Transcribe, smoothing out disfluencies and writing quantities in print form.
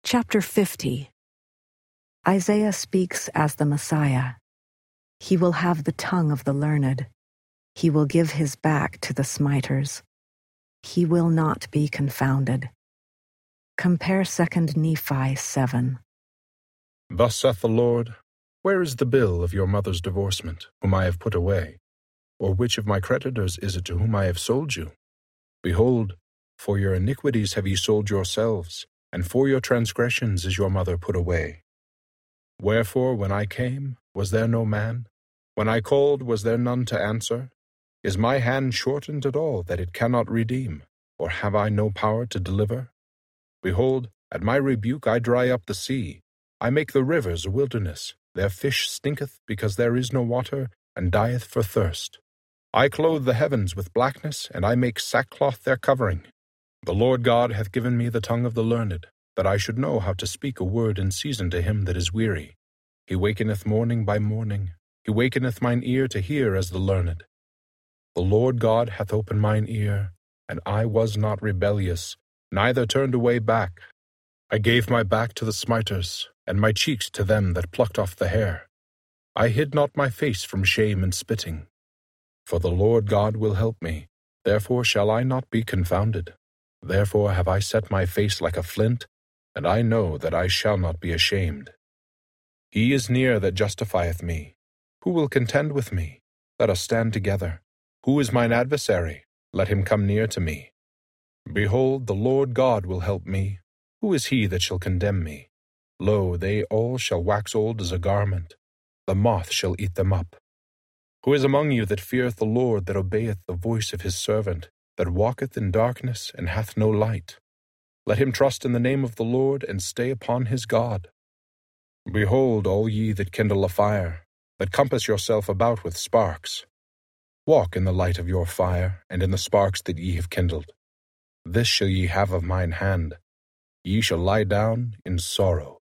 Chapter 50. Isaiah speaks as the Messiah. He will have the tongue of the learned. He will give his back to the smiters. He will not be confounded. Compare 2 Nephi 7. Thus saith the Lord, where is the bill of your mother's divorcement, whom I have put away? Or which of my creditors is it to whom I have sold you? Behold, for your iniquities have ye sold yourselves, and for your transgressions is your mother put away. Wherefore, when I came, was there no man? When I called, was there none to answer? Is my hand shortened at all, that it cannot redeem? Or have I no power to deliver? Behold, at my rebuke I dry up the sea. I make the rivers a wilderness. Their fish stinketh, because there is no water, and dieth for thirst. I clothe the heavens with blackness, and I make sackcloth their covering. The Lord God hath given me the tongue of the learned, that I should know how to speak a word in season to him that is weary. He wakeneth morning by morning. He wakeneth mine ear to hear as the learned. The Lord God hath opened mine ear, and I was not rebellious, neither turned away back. I gave my back to the smiters, and my cheeks to them that plucked off the hair. I hid not my face from shame and spitting. For the Lord God will help me, therefore shall I not be confounded. Therefore have I set my face like a flint, and I know that I shall not be ashamed. He is near that justifieth me. Who will contend with me? Let us stand together. Who is mine adversary? Let him come near to me. Behold, the Lord God will help me. Who is he that shall condemn me? Lo, they all shall wax old as a garment. The moth shall eat them up. Who is among you that feareth the Lord, that obeyeth the voice of his servant, that walketh in darkness, and hath no light? Let him trust in the name of the Lord, and stay upon his God. Behold, all ye that kindle a fire, that compass yourself about with sparks. Walk in the light of your fire, and in the sparks that ye have kindled. This shall ye have of mine hand. Ye shall lie down in sorrow.